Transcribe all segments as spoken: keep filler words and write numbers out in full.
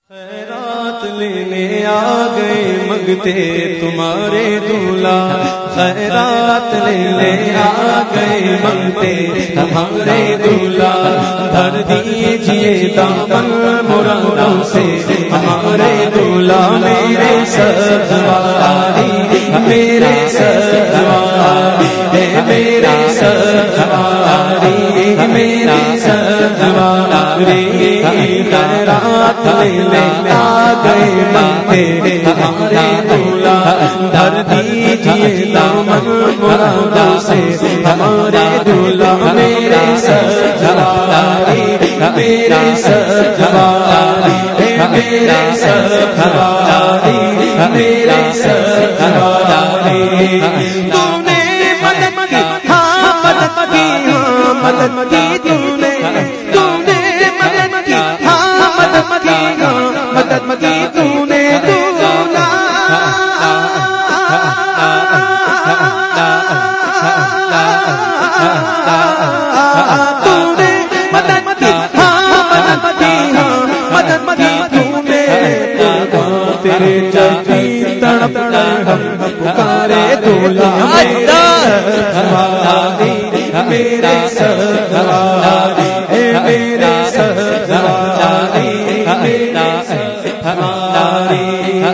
خیرات لینے آ گئے منگتے تمہارے دولہا، خیرات لینے آ گئے منگتے تمہارے دولہا، دھر دیجئے دامن مرادوں سے ہمارے دولہا، میرے سرداری میرے سرداری میرے سرداری میرے سرداری، خیرات لینے آ گئے منگتے ہمارے دولہا، دھر دیجئے دامن مرادوں سے ہمارے دولہا، میرے سرداری میرے سرداری میرے سرداری میرے سرداری، تم نے مدد کی ہاں مدد کی ہاں مدد کی تم نے تم نے مدد کی ہاں مدد کی ہاں مدد کی تم نے دولہا، تم نے مدد کی ہاں مدد کی ہاں مدد کی تم نے، تیرے جلدی تڑپ ہم پکارے دولہا، میرے سرداری میرے سرداری میرے سرداری،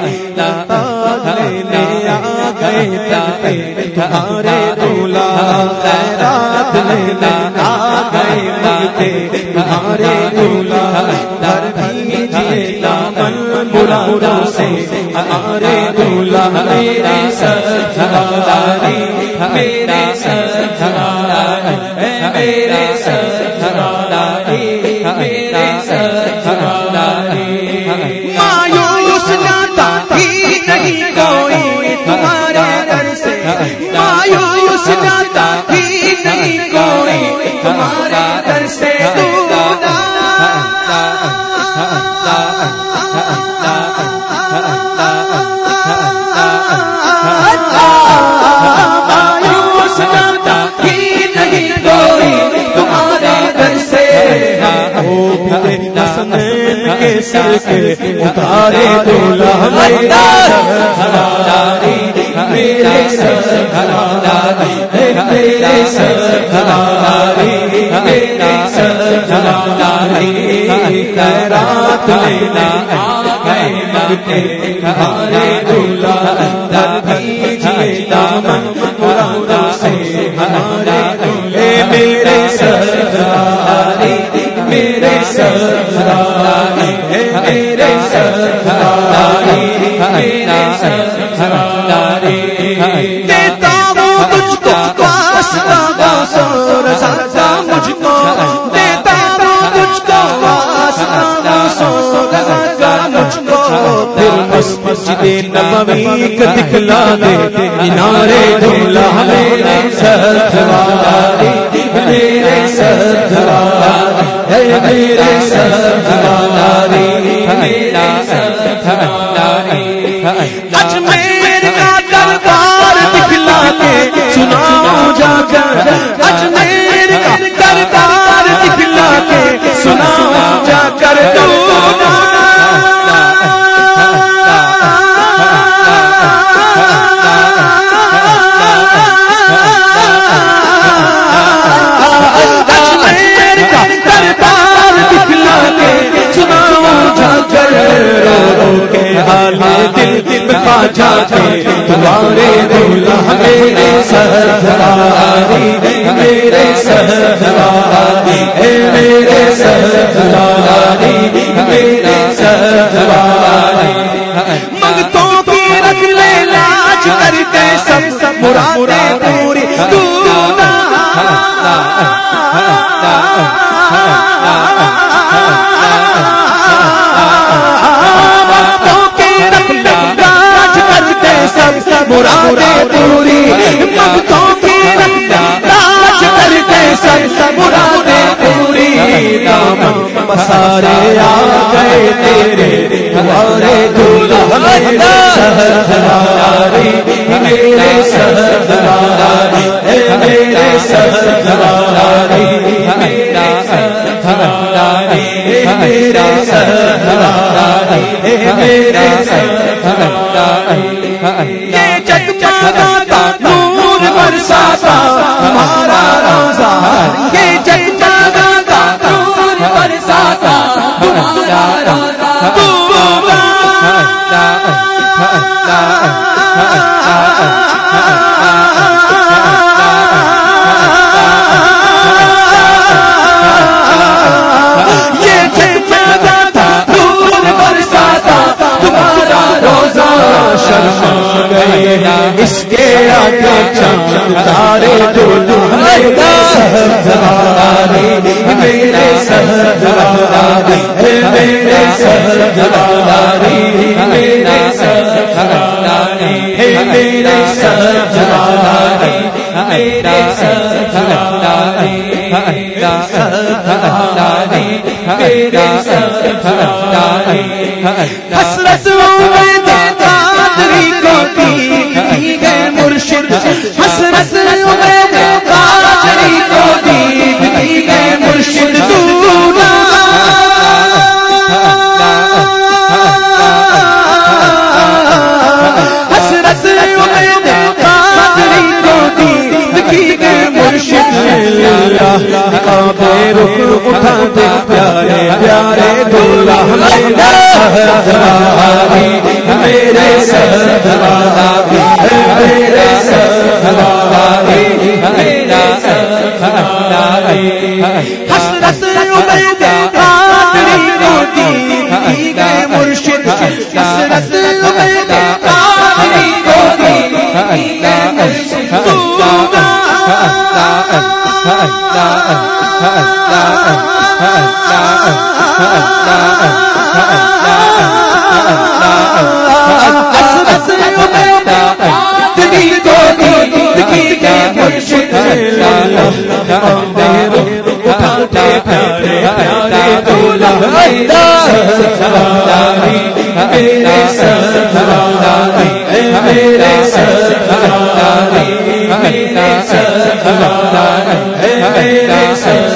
لینے آ گئے تمہارے دولہا، خیرات لینے آ گئے منگتے تمہارے دولہا، دھر دیجئے دامن مرادوں سے ہمارے دولہا، میرے سرداری میرے سرداری میرے سرداری میرے سرداری، مایوس جاتا ہی نہیں کوئی تمہارے در سے، مایوس جاتا ہی نہیں کوئی تمہارے در سے دولہا، مایوس جاتا ہی نہیں کوئی تمہارے در سے، حسنین کے سر کے اتارے دولہا، میرے سرداری میرے سرداری میرے سرداری میرے سرداری، خیرات لینے آ گئے منگتے تمہارے دولہا، دھر دیجئے دامن مرادوں سے ہمارے دولہا، میرے سرداری میرے سرداری میرے سرداری میرے سرداری، دیتا ہوں تجھ کو واسطہ غوث رضا مجھ کو، دیتا ہوں تجھ کو واسطہ غوث رضا مجھ کو، پھر مسجد نبوی کا دکھلا دے مینارے دولہا، میرے سرداری میرے سرداری میرے سرداری میرے سرداری، اجمیر کا دربار دکھلا کے سناؤں جا کر، اجمیر کا دربار دکھلا کے سناؤں جا کر دولہا، اجمیر کا دربار دکھلا کے سناؤں جا کر، رو رو کے حال دل دل کا جا کے تمہارے دولہا، میرے سرداری میرے سرداری میرے سرداری میرے سرداری، منگتوں کی رکھ لے لاج کرتے سب مرادیں پوری دولہا، مرادیں پوری منگتوں کی لاج کرتے سب مرادیں پوری، دامن پسارے آ گئے تیرے تمہارے دولہا، میرے سرداری میرے سرداری میرے سرداری میرے سرداری میرے سرداری برساتا تمہارا روزہ یہ جگمگاتا نور برساتا تمہارا روزہ یہ جگمگاتا نور برساتا تمہارا روزہ شرما گئے اس کے آگے چاند تارے میرے سہزادے میرے سہزادے میرے سہزادے میرے سہزادے میرے سہزادے میرے سہزادے میرے سہزادے حسرتوں میں قادری کو دی گئے مرشد حسرتوں میں قادری کو دی گئے مرشد دونا حسرتوں میں قادری کو دی گئے مرشد کعبے رخ اٹھاتے پیارے پیارے دولہ میرے سہزادے میرے سہزادے میرے سہزادے میرے سہزادے حسرت عبید قادری کو دی گئے مرشد حسرت عبید قادری کو دی گئے مرشد میرے سہزادے میرے سہزادے میرے سہزادے میرے